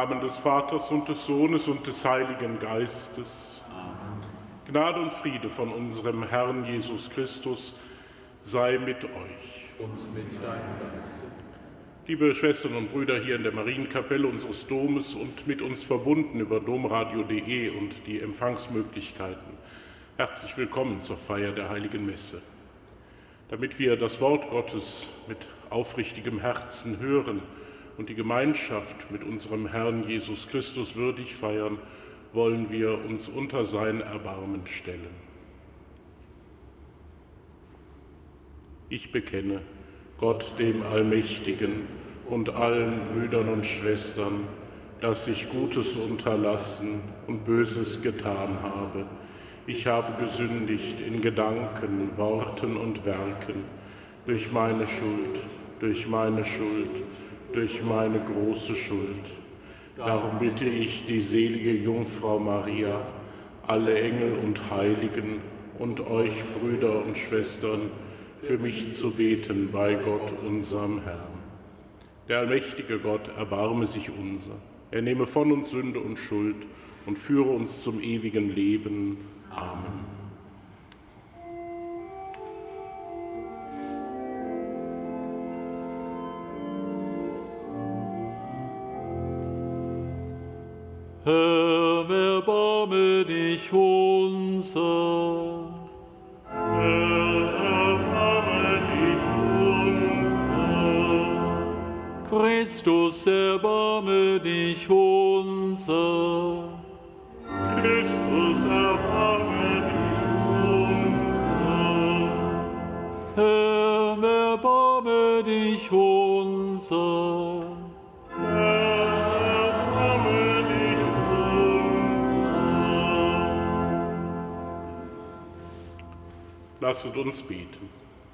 Namen des Vaters und des Sohnes und des Heiligen Geistes. Amen. Gnade und Friede von unserem Herrn Jesus Christus sei mit euch. Und mit deinem Geist. Liebe Schwestern und Brüder hier in der Marienkapelle unseres Domes und mit uns verbunden über domradio.de und die Empfangsmöglichkeiten, herzlich willkommen zur Feier der Heiligen Messe. Damit wir das Wort Gottes mit aufrichtigem Herzen hören und die Gemeinschaft mit unserem Herrn Jesus Christus würdig feiern, wollen wir uns unter sein Erbarmen stellen. Ich bekenne Gott, dem Allmächtigen, und allen Brüdern und Schwestern, dass ich Gutes unterlassen und Böses getan habe. Ich habe gesündigt in Gedanken, Worten und Werken, durch meine Schuld, durch meine große Schuld. Darum bitte ich die selige Jungfrau Maria, alle Engel und Heiligen und euch, Brüder und Schwestern, für mich zu beten bei Gott, unserem Herrn. Der allmächtige Gott erbarme sich unser. Er nehme von uns Sünde und Schuld und führe uns zum ewigen Leben. Amen. Herr, erbarme dich unser. Herr, erbarme dich unser. Christus, erbarme dich unser. Christus, erbarme dich unser. Herr, erbarme dich unser. Lasset uns beten.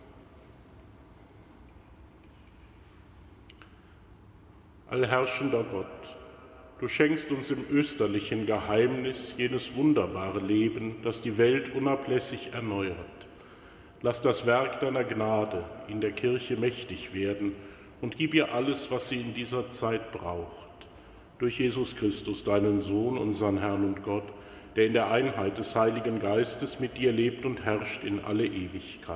Allherrschender Gott, du schenkst uns im österlichen Geheimnis jenes wunderbare Leben, das die Welt unablässig erneuert. Lass das Werk deiner Gnade in der Kirche mächtig werden und gib ihr alles, was sie in dieser Zeit braucht. Durch Jesus Christus, deinen Sohn, unseren Herrn und Gott, der in der Einheit des Heiligen Geistes mit dir lebt und herrscht in alle Ewigkeit.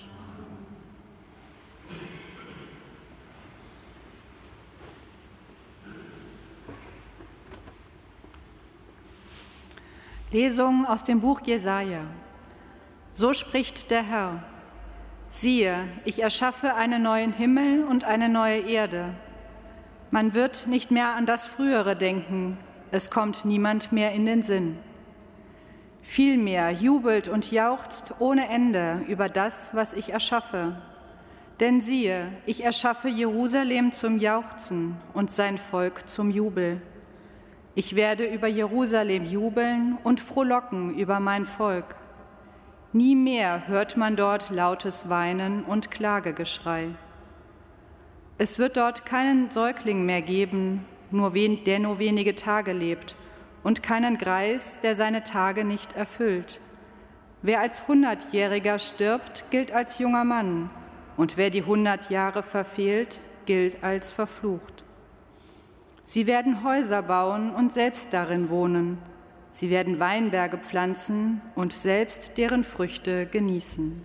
Lesung aus dem Buch Jesaja. So spricht der Herr: Siehe, ich erschaffe einen neuen Himmel und eine neue Erde. Man wird nicht mehr an das Frühere denken, es kommt niemand mehr in den Sinn. Vielmehr jubelt und jauchzt ohne Ende über das, was ich erschaffe. Denn siehe, ich erschaffe Jerusalem zum Jauchzen und sein Volk zum Jubel. Ich werde über Jerusalem jubeln und frohlocken über mein Volk. Nie mehr hört man dort lautes Weinen und Klagegeschrei. Es wird dort keinen Säugling mehr geben, der nur wenige Tage lebt, und keinen Greis, der seine Tage nicht erfüllt. Wer als 100-Jähriger stirbt, gilt als junger Mann, und wer die 100 Jahre verfehlt, gilt als verflucht. Sie werden Häuser bauen und selbst darin wohnen. Sie werden Weinberge pflanzen und selbst deren Früchte genießen.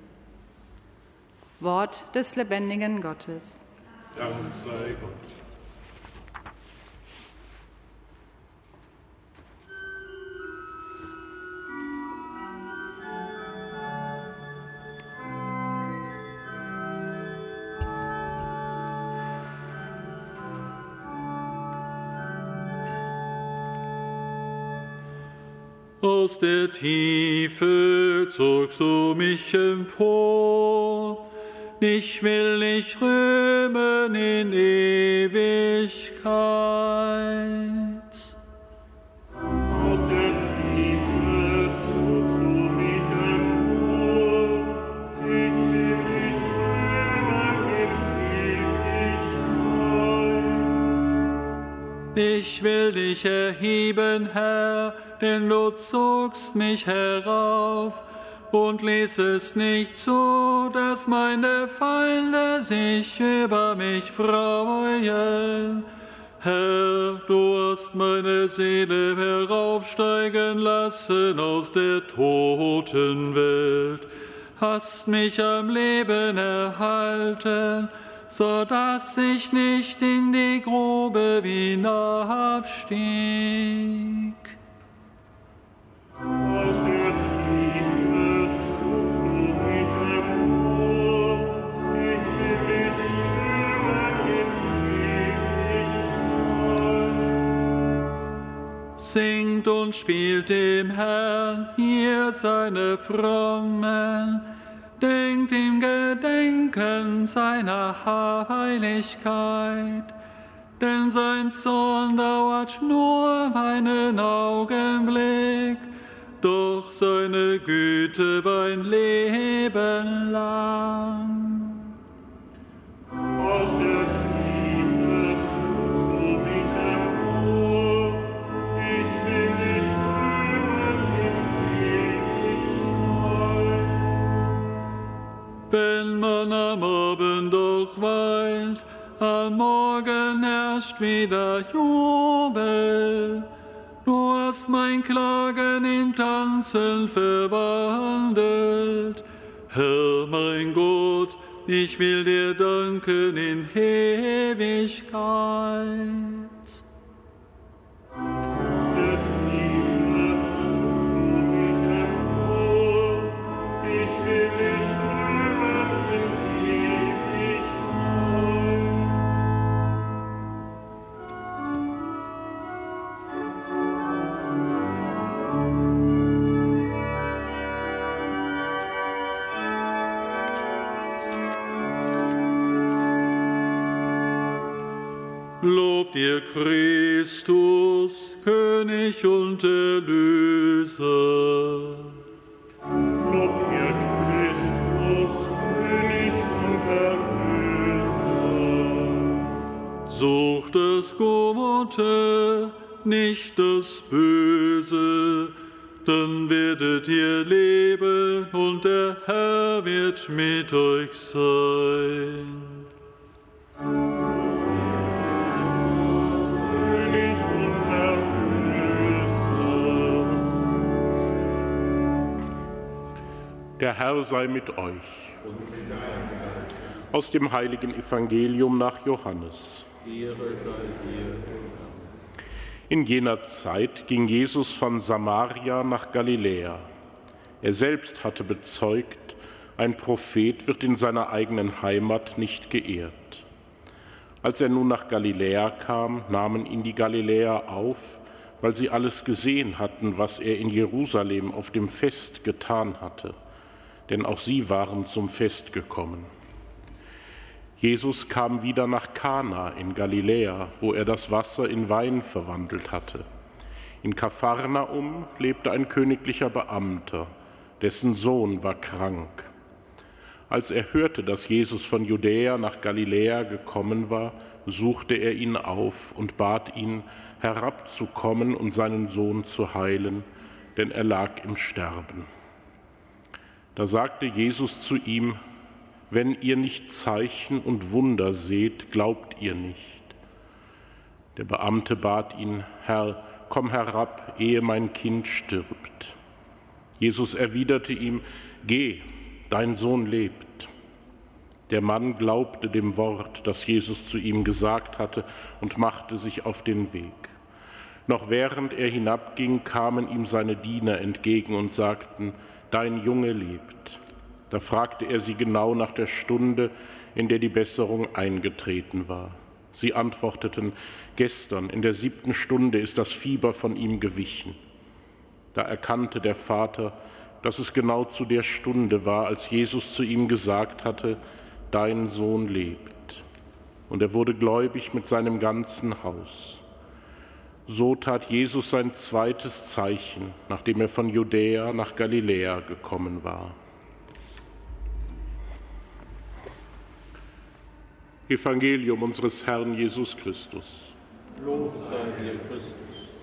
Wort des lebendigen Gottes. Dank sei Gott. Aus der Tiefe zogst du mich empor, dich will ich rühmen in Ewigkeit. Aus der Tiefe zogst du mich empor, ich will dich rühmen in Ewigkeit. Ich will dich erheben, Herr, denn du zogst mich herauf und ließest nicht zu, dass meine Feinde sich über mich freuen. Herr, du hast meine Seele heraufsteigen lassen aus der Totenwelt, hast mich am Leben erhalten, so dass ich nicht in die Grube hinabstieg. Aus der Tiefe zogst du mich empor, ich will mich rühmen in Ewigkeit. Singt und spielt dem Herrn, ihr seine Frommen, denkt im Gedenken seiner Heiligkeit, denn sein Zorn dauert nur einen Augenblick, doch seine Güte ein Leben lang. Aus der Tiefe zogst du mich empor, ich will dich rühmen in Ewigkeit. Wenn man am Abend doch weilt, am Morgen herrscht wieder Jubel. Du hast mein Klagen in Tanzen verwandelt. Herr, mein Gott, ich will dir danken in Ewigkeit. Der Tiefe zogst du mich empor, ich will dich rühmen in Ewigkeit. Lobt ihr Christus, König und Erlöser. Lobt ihr Christus, König und Erlöser. Sucht das Gute, nicht das Böse, dann werdet ihr leben und der Herr wird mit euch sein. König und Erlöser. Der Herr sei mit euch. Aus dem heiligen Evangelium nach Johannes. In jener Zeit ging Jesus von Samaria nach Galiläa. Er selbst hatte bezeugt, ein Prophet wird in seiner eigenen Heimat nicht geehrt. Als er nun nach Galiläa kam, nahmen ihn die Galiläer auf, weil sie alles gesehen hatten, was er in Jerusalem auf dem Fest getan hatte. Denn auch sie waren zum Fest gekommen. Jesus kam wieder nach Kana in Galiläa, wo er das Wasser in Wein verwandelt hatte. In Kapharnaum lebte ein königlicher Beamter, dessen Sohn war krank. Als er hörte, dass Jesus von Judäa nach Galiläa gekommen war, suchte er ihn auf und bat ihn, herabzukommen und seinen Sohn zu heilen, denn er lag im Sterben. Da sagte Jesus zu ihm: Wenn ihr nicht Zeichen und Wunder seht, glaubt ihr nicht. Der Beamte bat ihn: Herr, komm herab, ehe mein Kind stirbt. Jesus erwiderte ihm: Geh, dein Sohn lebt. Der Mann glaubte dem Wort, das Jesus zu ihm gesagt hatte, und machte sich auf den Weg. Noch während er hinabging, kamen ihm seine Diener entgegen und sagten: Dein Junge lebt. Da fragte er sie genau nach der Stunde, in der die Besserung eingetreten war. Sie antworteten: Gestern in der 7. Stunde ist das Fieber von ihm gewichen. Da erkannte der Vater, dass es genau zu der Stunde war, als Jesus zu ihm gesagt hatte: Dein Sohn lebt. Und er wurde gläubig mit seinem ganzen Haus. So tat Jesus sein zweites Zeichen, nachdem er von Judäa nach Galiläa gekommen war. Evangelium unseres Herrn Jesus Christus. Lob sei dir, Christus.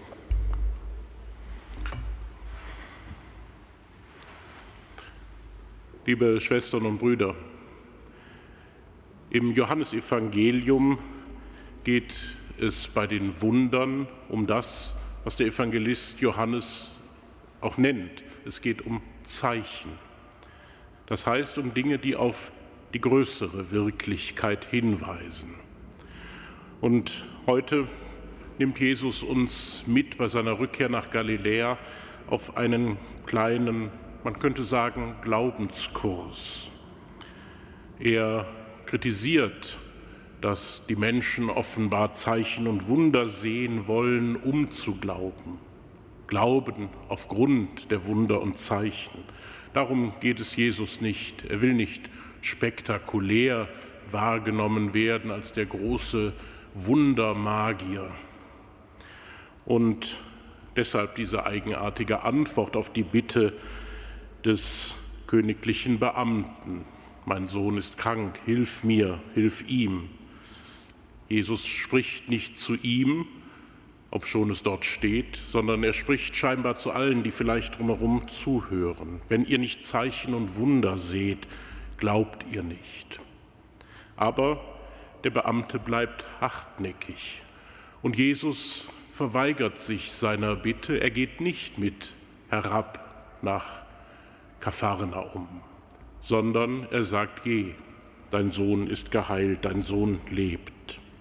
Liebe Schwestern und Brüder, im Johannesevangelium geht es bei den Wundern um das, was der Evangelist Johannes auch nennt. Es geht um Zeichen. Das heißt, um Dinge, die auf die größere Wirklichkeit hinweisen. Und heute nimmt Jesus uns mit bei seiner Rückkehr nach Galiläa auf einen kleinen, man könnte sagen, Glaubenskurs. Er kritisiert, dass die Menschen offenbar Zeichen und Wunder sehen wollen, um zu glauben. Glauben aufgrund der Wunder und Zeichen. Darum geht es Jesus nicht. Er will nicht spektakulär wahrgenommen werden als der große Wundermagier. Und deshalb diese eigenartige Antwort auf die Bitte des königlichen Beamten. Mein Sohn ist krank, hilf mir, hilf ihm. Jesus spricht nicht zu ihm, obschon es dort steht, sondern er spricht scheinbar zu allen, die vielleicht drumherum zuhören. Wenn ihr nicht Zeichen und Wunder seht, glaubt ihr nicht. Aber der Beamte bleibt hartnäckig und Jesus verweigert sich seiner Bitte. Er geht nicht mit herab nach Kapharnaum, sondern er sagt, geh, dein Sohn ist geheilt, dein Sohn lebt.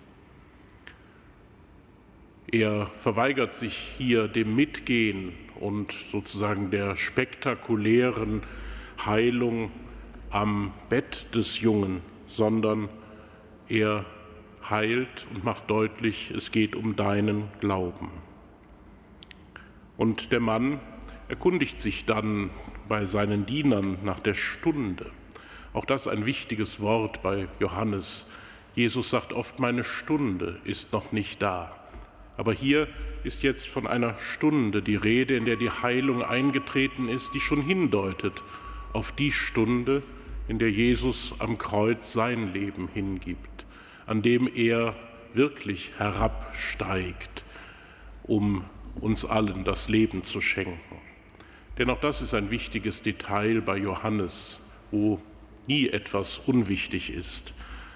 Er verweigert sich hier dem Mitgehen und sozusagen der spektakulären Heilung am Bett des Jungen, sondern er heilt und macht deutlich, es geht um deinen Glauben. Und der Mann erkundigt sich dann bei seinen Dienern nach der Stunde. Auch das ein wichtiges Wort bei Johannes. Jesus sagt oft, meine Stunde ist noch nicht da. Aber hier ist jetzt von einer Stunde die Rede, in der die Heilung eingetreten ist, die schon hindeutet auf die Stunde, in der Jesus am Kreuz sein Leben hingibt, an dem er wirklich herabsteigt, um uns allen das Leben zu schenken. Denn auch das ist ein wichtiges Detail bei Johannes, wo nie etwas unwichtig ist.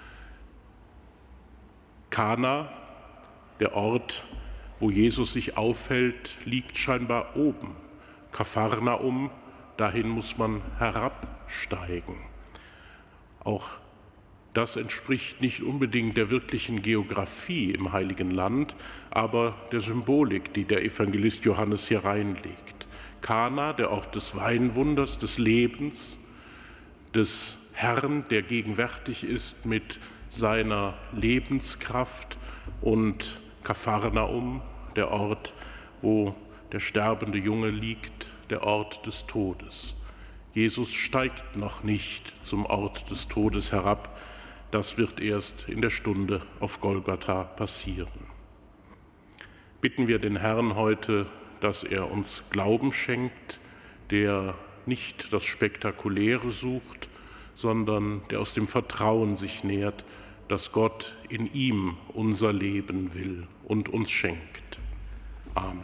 Kana, der Ort, wo Jesus sich aufhält, liegt scheinbar oben. Kapharnaum, dahin muss man herabsteigen. Auch das entspricht nicht unbedingt der wirklichen Geografie im Heiligen Land, aber der Symbolik, die der Evangelist Johannes hier reinlegt. Kana, der Ort des Weinwunders, des Lebens, des Herrn, der gegenwärtig ist mit seiner Lebenskraft, und Kapharnaum, der Ort, wo der sterbende Junge liegt, der Ort des Todes. Jesus steigt noch nicht zum Ort des Todes herab. Das wird erst in der Stunde auf Golgatha passieren. Bitten wir den Herrn heute, dass er uns Glauben schenkt, der nicht das Spektakuläre sucht, sondern der aus dem Vertrauen sich nährt, dass Gott in ihm unser Leben will und uns schenkt. Amen.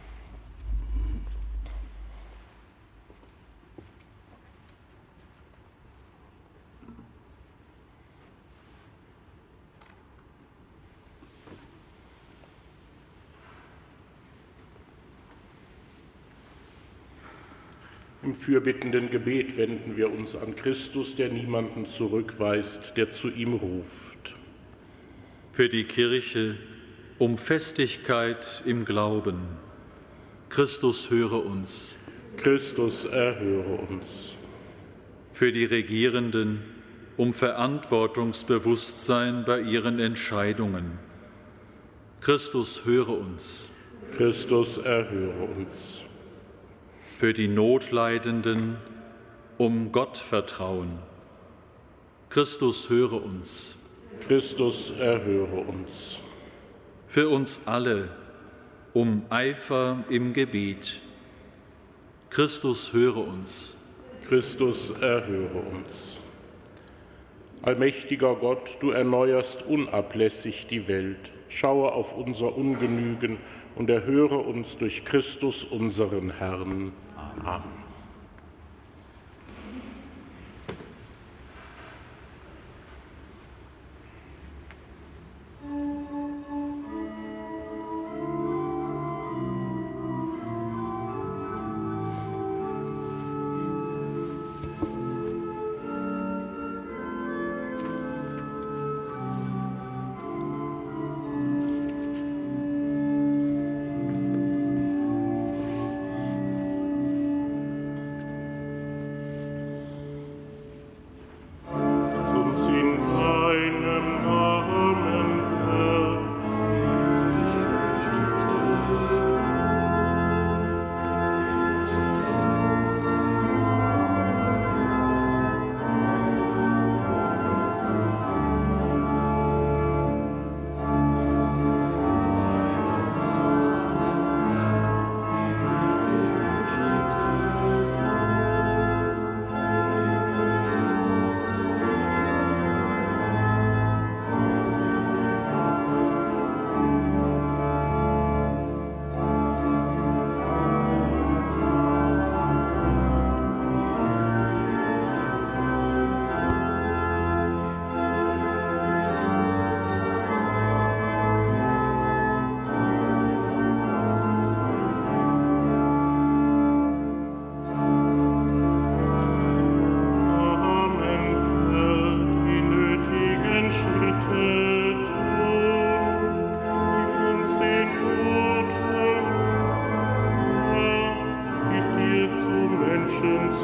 Im fürbittenden Gebet wenden wir uns an Christus, der niemanden zurückweist, der zu ihm ruft. Für die Kirche um Festigkeit im Glauben. Christus, höre uns. Christus, erhöre uns. Für die Regierenden um Verantwortungsbewusstsein bei ihren Entscheidungen. Christus, höre uns. Christus, erhöre uns. Für die Notleidenden um Gottvertrauen. Christus, höre uns. Christus, erhöre uns. Für uns alle um Eifer im Gebet. Christus, höre uns. Christus, erhöre uns. Allmächtiger Gott, du erneuerst unablässig die Welt. Schaue auf unser Ungenügen und erhöre uns durch Christus, unseren Herrn. Amen.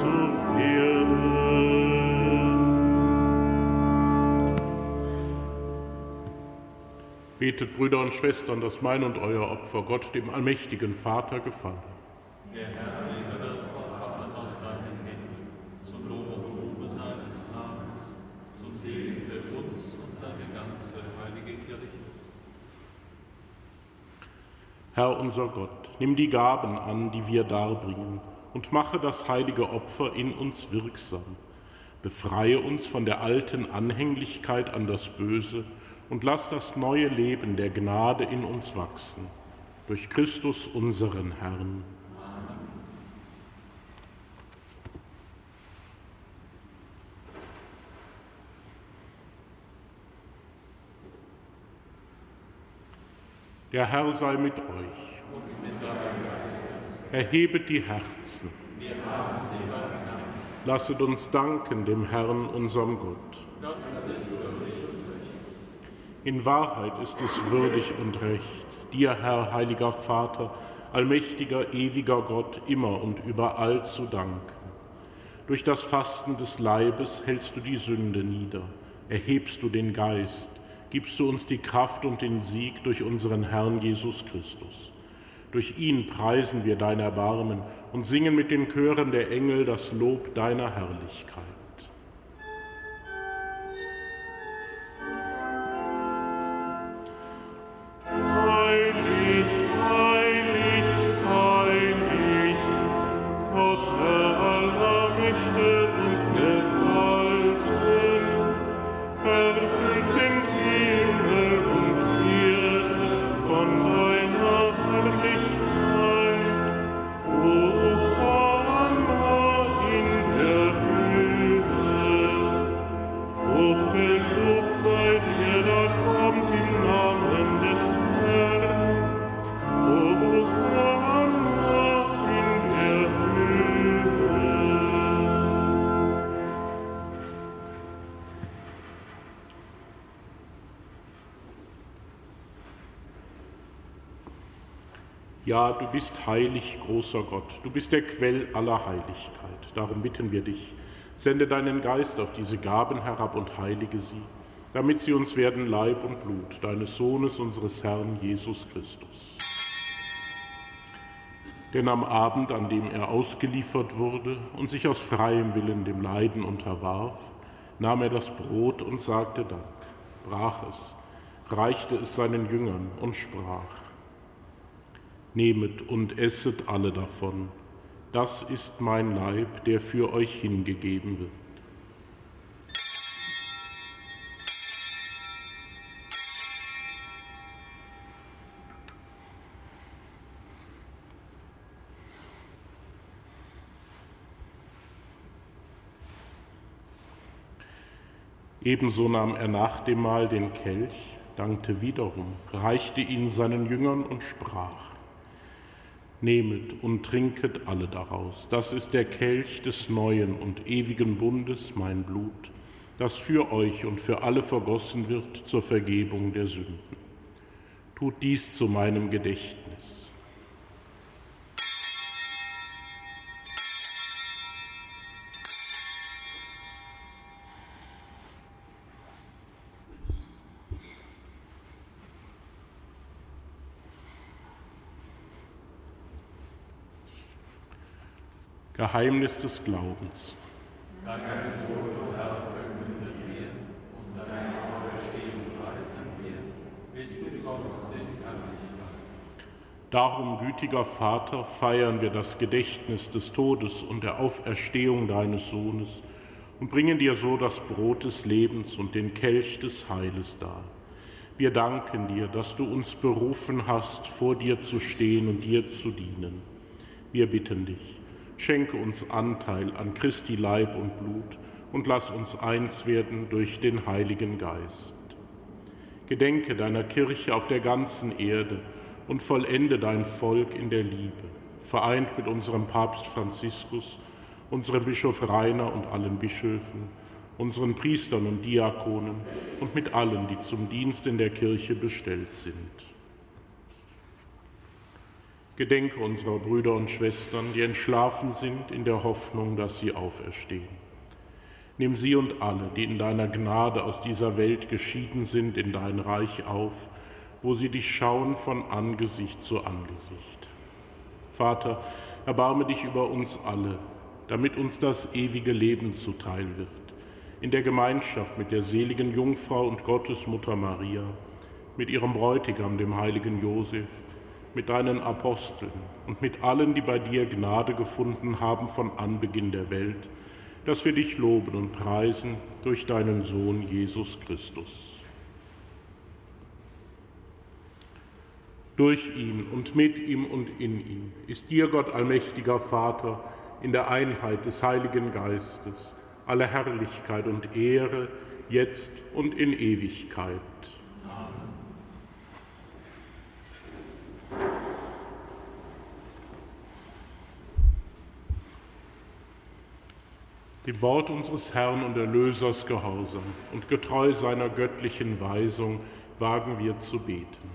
zu werden. Betet, Brüder und Schwestern, dass mein und euer Opfer Gott, dem allmächtigen Vater, gefallen. Der Herr lege das Opfer aus deinen Händen, zum Lob und Ruhme seines Namens, zum Segen für uns und seine ganze heilige Kirche. Herr unser Gott, nimm die Gaben an, die wir darbringen, und mache das heilige Opfer in uns wirksam. Befreie uns von der alten Anhänglichkeit an das Böse und lass das neue Leben der Gnade in uns wachsen. Durch Christus unseren Herrn. Amen. Der Herr sei mit euch. Und mit deinem Geist. Erhebet die Herzen. Wir haben sie beim Herrn. Lasset uns danken dem Herrn, unserem Gott. Das ist würdig und recht. In Wahrheit ist es würdig und recht, dir, Herr, heiliger Vater, allmächtiger, ewiger Gott, immer und überall zu danken. Durch das Fasten des Leibes hältst du die Sünde nieder, erhebst du den Geist, gibst du uns die Kraft und den Sieg durch unseren Herrn Jesus Christus. Durch ihn preisen wir dein Erbarmen und singen mit den Chören der Engel das Lob deiner Herrlichkeit. Heilig, heilig, heilig, Gott, Herr aller Mächte und Gewalten, erfüllt sind Himmel und Erde von deiner Herrlichkeit. Hosanna in der Höhe. Hochgelobt sei der, der kommt im Namen des Herrn. Hosanna in der Höhe. Ja, du bist heilig, großer Gott, du bist der Quell aller Heiligkeit. Darum bitten wir dich, sende deinen Geist auf diese Gaben herab und heilige sie, damit sie uns werden Leib und Blut deines Sohnes, unseres Herrn Jesus Christus. Denn am Abend, an dem er ausgeliefert wurde und sich aus freiem Willen dem Leiden unterwarf, nahm er das Brot und sagte Dank, brach es, reichte es seinen Jüngern und sprach: Nehmet und esset alle davon, das ist mein Leib, der für euch hingegeben wird. Ebenso nahm er nach dem Mahl den Kelch, dankte wiederum, reichte ihn seinen Jüngern und sprach: Nehmet und trinket alle daraus, das ist der Kelch des neuen und ewigen Bundes, mein Blut, das für euch und für alle vergossen wird zur Vergebung der Sünden. Tut dies zu meinem Gedächtnis. Geheimnis des Glaubens. Deinen Tod, o Herr, verkünden wir und deine Auferstehung preisen wir, bis du kommst in Herrlichkeit. Darum, gütiger Vater, feiern wir das Gedächtnis des Todes und der Auferstehung deines Sohnes und bringen dir so das Brot des Lebens und den Kelch des Heiles dar. Wir danken dir, dass du uns berufen hast, vor dir zu stehen und dir zu dienen. Wir bitten dich, schenke uns Anteil an Christi Leib und Blut und lass uns eins werden durch den Heiligen Geist. Gedenke deiner Kirche auf der ganzen Erde und vollende dein Volk in der Liebe, vereint mit unserem Papst Franziskus, unserem Bischof Rainer und allen Bischöfen, unseren Priestern und Diakonen und mit allen, die zum Dienst in der Kirche bestellt sind. Gedenke unserer Brüder und Schwestern, die entschlafen sind, in der Hoffnung, dass sie auferstehen. Nimm sie und alle, die in deiner Gnade aus dieser Welt geschieden sind, in dein Reich auf, wo sie dich schauen von Angesicht zu Angesicht. Vater, erbarme dich über uns alle, damit uns das ewige Leben zuteil wird, in der Gemeinschaft mit der seligen Jungfrau und Gottesmutter Maria, mit ihrem Bräutigam, dem heiligen Josef, mit deinen Aposteln und mit allen, die bei dir Gnade gefunden haben von Anbeginn der Welt, dass wir dich loben und preisen durch deinen Sohn Jesus Christus. Durch ihn und mit ihm und in ihm ist dir, Gott allmächtiger Vater, in der Einheit des Heiligen Geistes, alle Herrlichkeit und Ehre, jetzt und in Ewigkeit. Dem Wort unseres Herrn und Erlösers gehorsam und getreu seiner göttlichen Weisung wagen wir zu beten.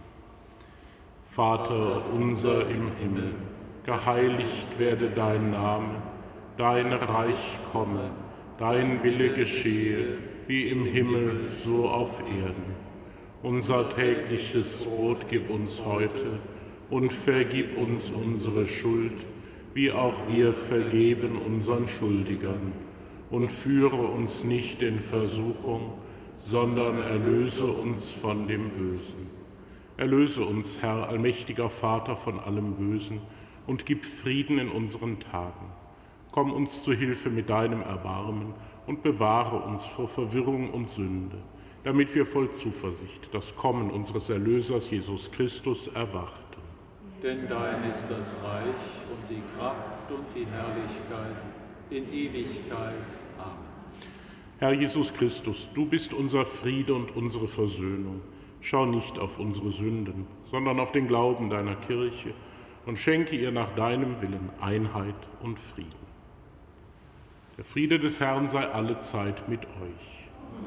Vater unser im Himmel, geheiligt werde dein Name, dein Reich komme, dein Wille geschehe, wie im Himmel, so auf Erden. Unser tägliches Brot gib uns heute und vergib uns unsere Schuld, wie auch wir vergeben unseren Schuldigern. Und führe uns nicht in Versuchung, sondern erlöse uns von dem Bösen. Erlöse uns, Herr, allmächtiger Vater, von allem Bösen und gib Frieden in unseren Tagen. Komm uns zu Hilfe mit deinem Erbarmen und bewahre uns vor Verwirrung und Sünde, damit wir voll Zuversicht das Kommen unseres Erlösers Jesus Christus erwarten. Denn dein ist das Reich und die Kraft und die Herrlichkeit in Ewigkeit. Amen. Herr Jesus Christus, du bist unser Friede und unsere Versöhnung. Schau nicht auf unsere Sünden, sondern auf den Glauben deiner Kirche und schenke ihr nach deinem Willen Einheit und Frieden. Der Friede des Herrn sei allezeit mit euch.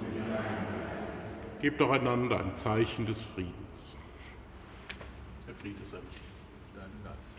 Gebt doch einander ein Zeichen des Friedens. Der Friede sei mit deinem Geist.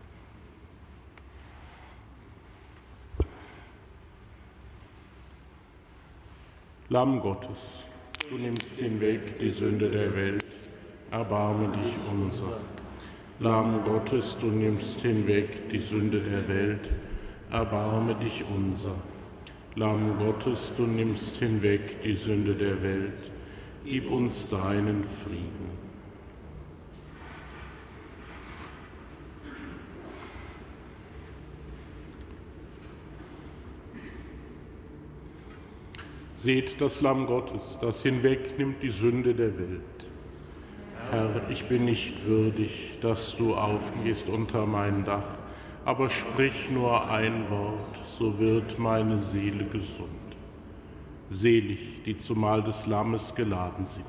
Lamm Gottes, du nimmst hinweg die Sünde der Welt, erbarme dich unser. Lamm Gottes, du nimmst hinweg die Sünde der Welt, erbarme dich unser. Lamm Gottes, du nimmst hinweg die Sünde der Welt, gib uns deinen Frieden. Seht das Lamm Gottes, das hinwegnimmt die Sünde der Welt. Herr, ich bin nicht würdig, dass du aufgehst unter mein Dach, aber sprich nur ein Wort, so wird meine Seele gesund. Selig, die zum Mahl des Lammes geladen sind.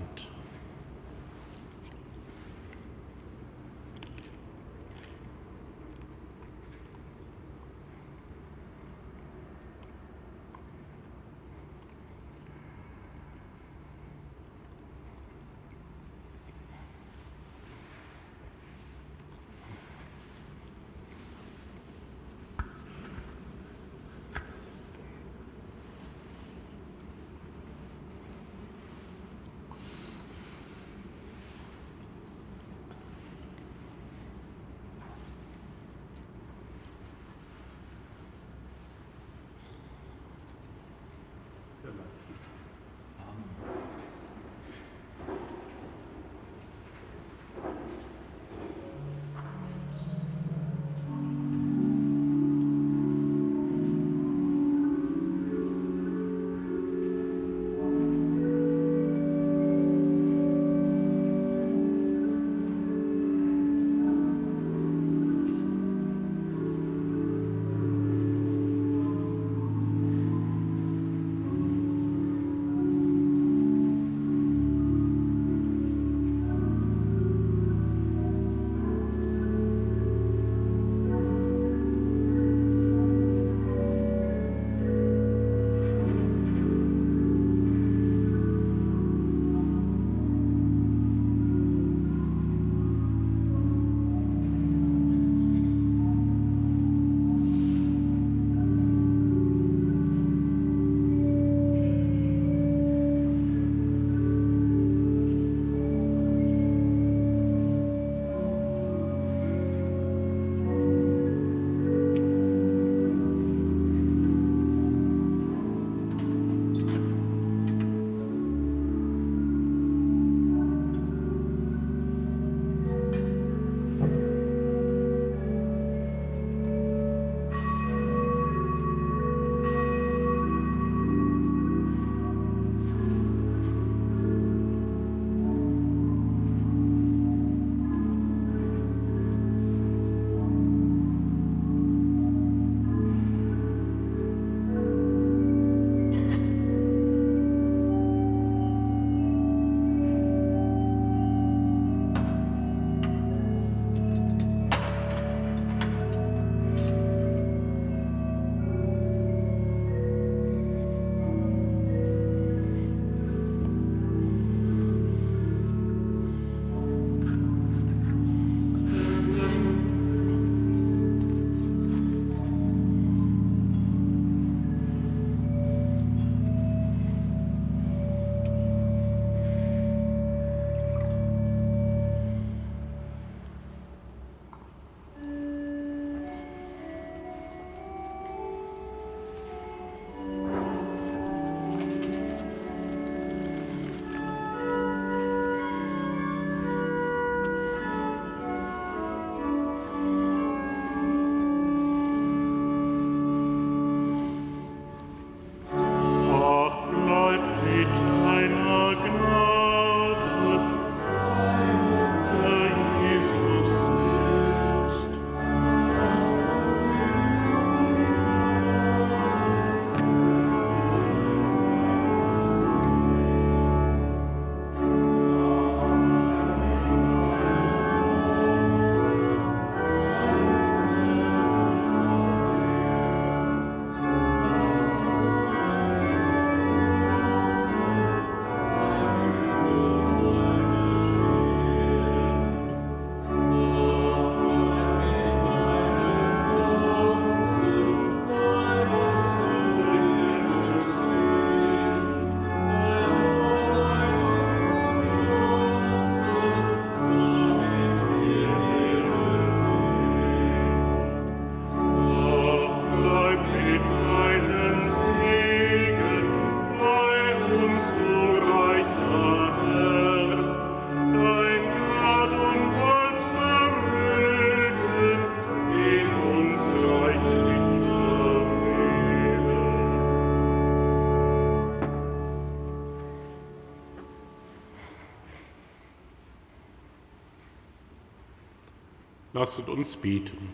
Lasset uns beten.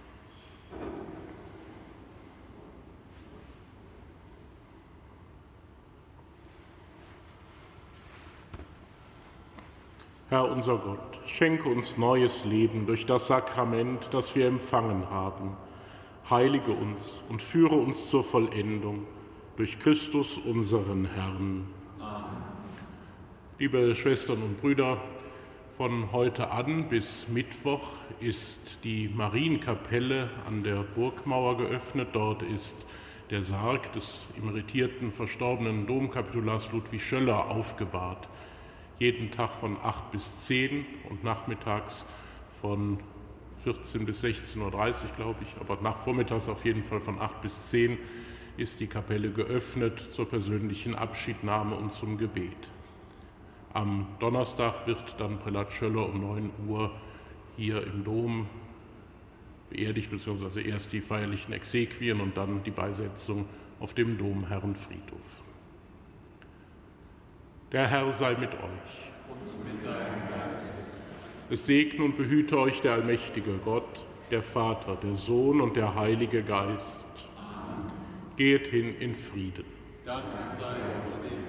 Herr unser Gott, schenke uns neues Leben durch das Sakrament, das wir empfangen haben. Heilige uns und führe uns zur Vollendung durch Christus unseren Herrn. Amen. Liebe Schwestern und Brüder, von heute an bis Mittwoch ist die Marienkapelle an der Burgmauer geöffnet. Dort ist der Sarg des emeritierten, verstorbenen Domkapitulars Ludwig Schöller aufgebahrt. Jeden Tag von 8 bis 10 und nachmittags von 14 bis 16.30 Uhr, glaube ich, aber nachvormittags auf jeden Fall von 8 bis 10 ist die Kapelle geöffnet zur persönlichen Abschiednahme und zum Gebet. Am Donnerstag wird dann Prälat Schöller um 9 Uhr hier im Dom beerdigt, beziehungsweise erst die feierlichen Exequien und dann die Beisetzung auf dem Domherrenfriedhof. Der Herr sei mit euch. Und mit deinem Geist. Es segne und behüte euch der allmächtige Gott, der Vater, der Sohn und der Heilige Geist. Amen. Geht hin in Frieden. Dank sei uns dem